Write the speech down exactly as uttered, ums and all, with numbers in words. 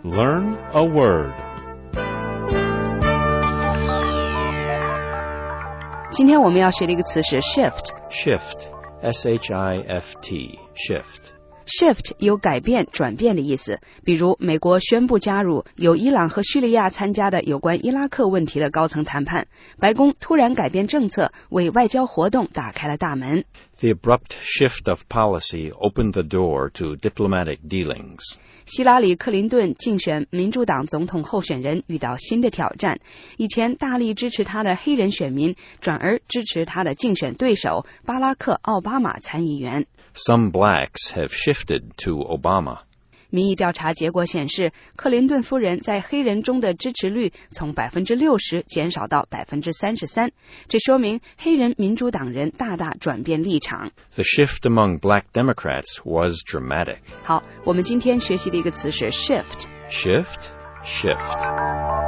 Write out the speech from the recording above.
Learn a word. 今天我们要学的一个词是 shift. Shift, S H I F T, shift.Shift 有改变、转变的意思，比如美国宣布加入由伊朗和叙利亚参加的有关伊拉克问题的高层谈判，白宫突然改变政策，为外交活动打开了大门。 The abrupt shift of policy opened the door to diplomatic dealings. 希拉里·克林顿竞选民主党总统候选人遇到新的挑战，以前大力支持他的黑人选民转而支持他的竞选对手巴拉克·奥巴马参议员。 Some blacks have shifted to Obama. 民意调查结果显示，克林顿夫人在黑人中的支持率从 百分之六十 减少到 百分之三十三， 这说明黑人民主党人大大转变立场。 The shift among black Democrats was dramatic. 好，我们今天学习的一个词是 shift. Shift, shift.